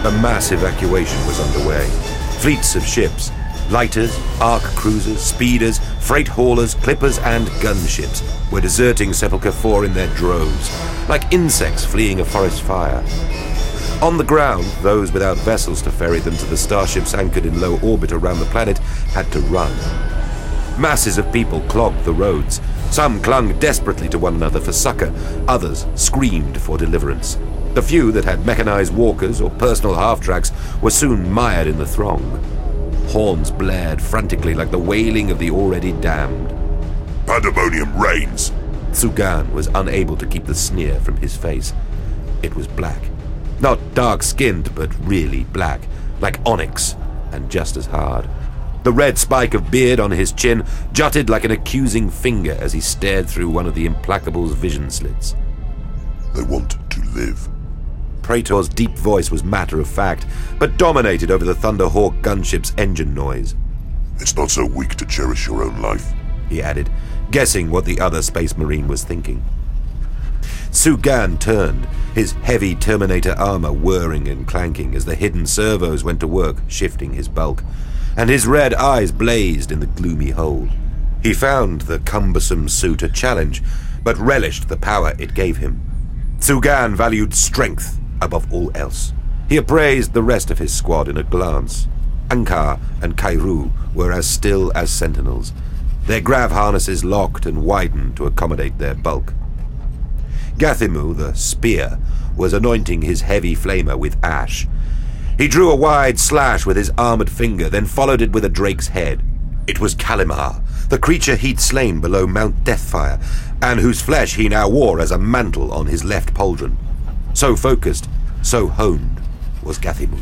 A mass evacuation was underway. Fleets of ships, lighters, arc cruisers, speeders, freight haulers, clippers, and gunships were deserting Sepulchre 4 in their droves, like insects fleeing a forest fire. On the ground, those without vessels to ferry them to the starships anchored in low orbit around the planet had to run. Masses of people clogged the roads. Some clung desperately to one another for succor, others screamed for deliverance. The few that had mechanized walkers or personal half-tracks were soon mired in the throng. Horns blared frantically like the wailing of the already damned. Pandemonium reigns! Tsugan was unable to keep the sneer from his face. It was black. Not dark-skinned, but really black, like onyx, and just as hard. The red spike of beard on his chin jutted like an accusing finger as he stared through one of the Implacable's vision slits. They want to live. Praetor's deep voice was matter-of-fact, but dominated over the Thunderhawk gunship's engine noise. It's not so weak to cherish your own life, he added, guessing what the other Space Marine was thinking. Tsugan turned, his heavy Terminator armor whirring and clanking as the hidden servos went to work shifting his bulk, and his red eyes blazed in the gloomy hold. He found the cumbersome suit a challenge, but relished the power it gave him. Tsugan valued strength above all else. He appraised the rest of his squad in a glance. Ankar and Kairu were as still as sentinels, their grav harnesses locked and widened to accommodate their bulk. Gathimu, the spear, was anointing his heavy flamer with ash. He drew a wide slash with his armored finger, then followed it with a drake's head. It was Kalimar, the creature he'd slain below Mount Deathfire, and whose flesh he now wore as a mantle on his left pauldron. So focused, so honed, was Gathimu.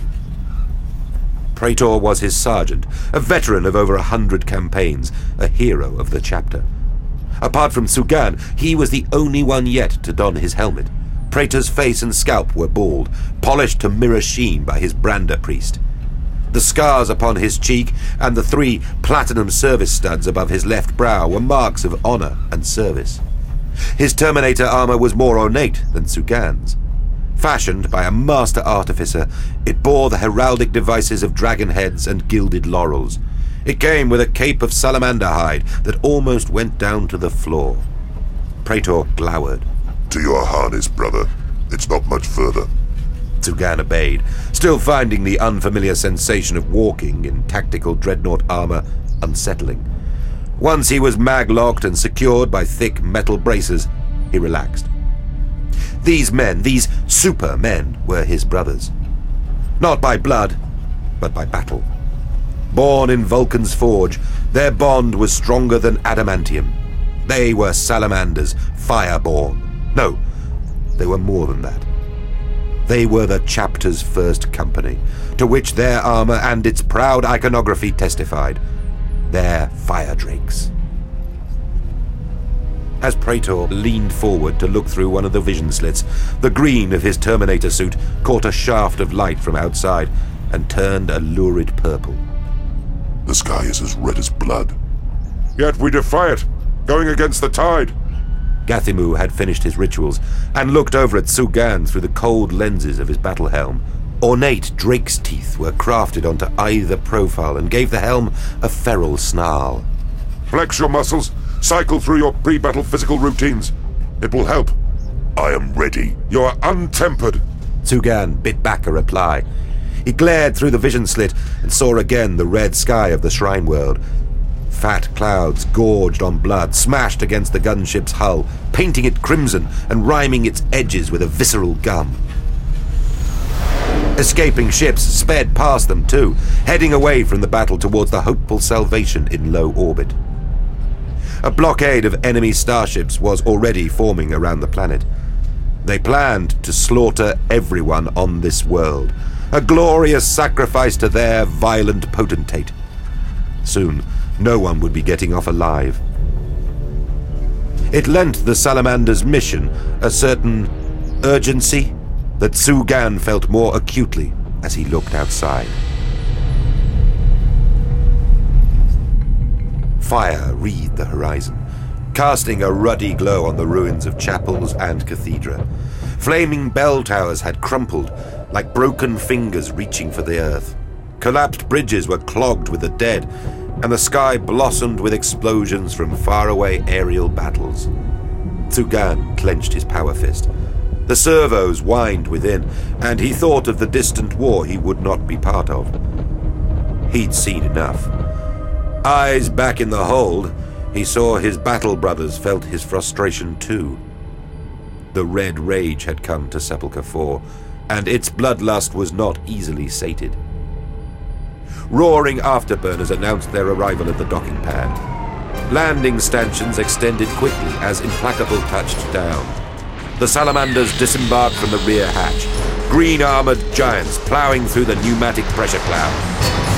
Praetor was his sergeant, a veteran of over 100 campaigns, a hero of the chapter. Apart from Tsugan, he was the only one yet to don his helmet. Praetor's face and scalp were bald, polished to mirror sheen by his brander priest. The scars upon his cheek and the 3 platinum service studs above his left brow were marks of honor and service. His Terminator armor was more ornate than Tsugan's. Fashioned by a master artificer, it bore the heraldic devices of dragon heads and gilded laurels. It came with a cape of salamander hide that almost went down to the floor. Praetor glowered. To your harness, brother. It's not much further. Tsugan obeyed, still finding the unfamiliar sensation of walking in tactical dreadnought armor unsettling. Once he was mag-locked and secured by thick metal braces, he relaxed. These men, these supermen, were his brothers. Not by blood, but by battle. Born in Vulcan's forge, their bond was stronger than adamantium. They were salamanders, fireborn. No, they were more than that. They were the chapter's first company, to which their armor and its proud iconography testified. Their fire drakes. As Praetor leaned forward to look through one of the vision slits, the green of his Terminator suit caught a shaft of light from outside and turned a lurid purple. The sky is as red as blood. Yet we defy it, going against the tide. Gathimu had finished his rituals and looked over at Tsugan through the cold lenses of his battle helm. Ornate drake's teeth were crafted onto either profile and gave the helm a feral snarl. Flex your muscles. Cycle through your pre-battle physical routines. It will help. I am ready. You are untempered. Tsugan bit back a reply. He glared through the vision slit and saw again the red sky of the Shrine World. Fat clouds gorged on blood, smashed against the gunship's hull, painting it crimson and rhyming its edges with a visceral gum. Escaping ships sped past them too, heading away from the battle towards the hopeful salvation in low orbit. A blockade of enemy starships was already forming around the planet. They planned to slaughter everyone on this world, a glorious sacrifice to their violent potentate. Soon, no one would be getting off alive. It lent the Salamander's mission a certain urgency that Tsugan felt more acutely as he looked outside. Fire wreathed the horizon, casting a ruddy glow on the ruins of chapels and cathedra. Flaming bell towers had crumpled, like broken fingers reaching for the earth. Collapsed bridges were clogged with the dead, and the sky blossomed with explosions from faraway aerial battles. Tsugan clenched his power fist. The servos whined within, and he thought of the distant war he would not be part of. He'd seen enough. Eyes back in the hold, he saw his battle brothers felt his frustration too. The red rage had come to Sepulchre 4, and its bloodlust was not easily sated. Roaring afterburners announced their arrival at the docking pad. Landing stanchions extended quickly as Implacable touched down. The salamanders disembarked from the rear hatch, green-armored giants ploughing through the pneumatic pressure cloud.